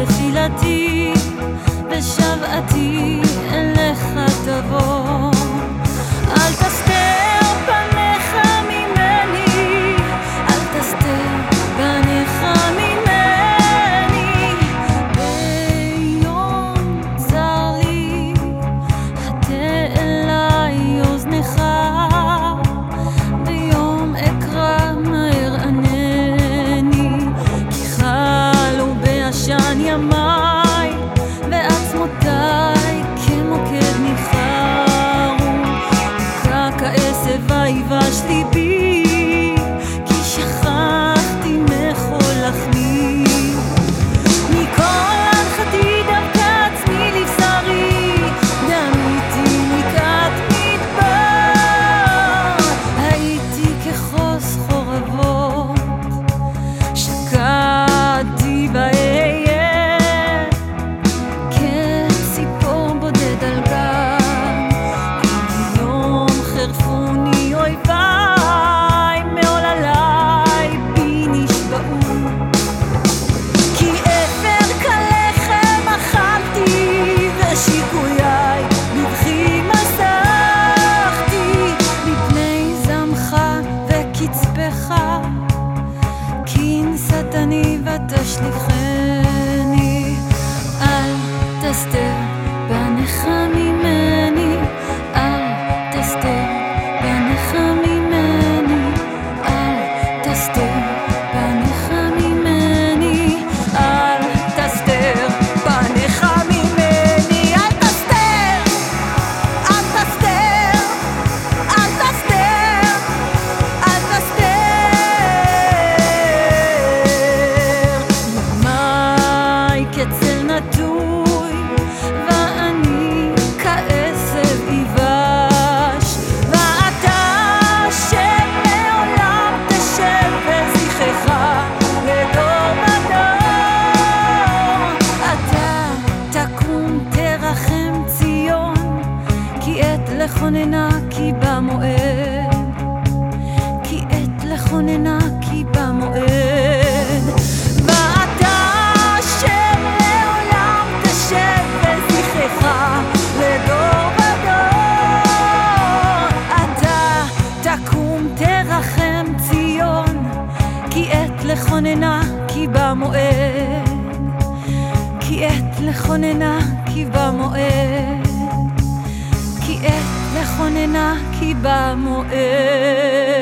תפילתי ושוועתי אליך תבוא. אל תסתר פניך ממני, אל תסתר פניך ממני. ביום צר לי הטה אליי אוזנך, ביום אקרא מהר ענני, כי חלו בעשן ימיי ועצמותיי כמוקד ניחרו. הוקע כעשב ויבש ליבי, כי שכחתי מכל לחמי. מכל הנחתי דווקא עצמי לבשרי, דמיתי מקעת מדבר. הייתי כחוס חורבות, שקעתי באהיה, כציפור בודד על גן. יום חרפוני אויביי, מעולליי בי נשבעו. כי אפר כלחם אכלתי, ושיקויי בבכי מסכתי. מפני זמך וקצפך כינסתני ותשליכני. אל תסתר פניך ממני, אל תסתר פניך ממני, אל תסתר פניך ממני, אל תסתר פניך ממני. אל תסתר, אל תסתר, אל תסתר, אל תסתר. ימיי כצל נטוי ואני כעשב יבש, ואתה שמעולם תשב בזכרך לדור ודור. אתה תקום תרחם ציון, כי עת לכוננה כי במועד, כי עת לכוננה כי במועד. ואתה שמעולם תשב בזכרך לדור ודור. אתה תקום תרחם ציון, כי עת לכוננה כי במועד, כי עת לכוננה כי במועד, כי עת לכוננה כי במועד.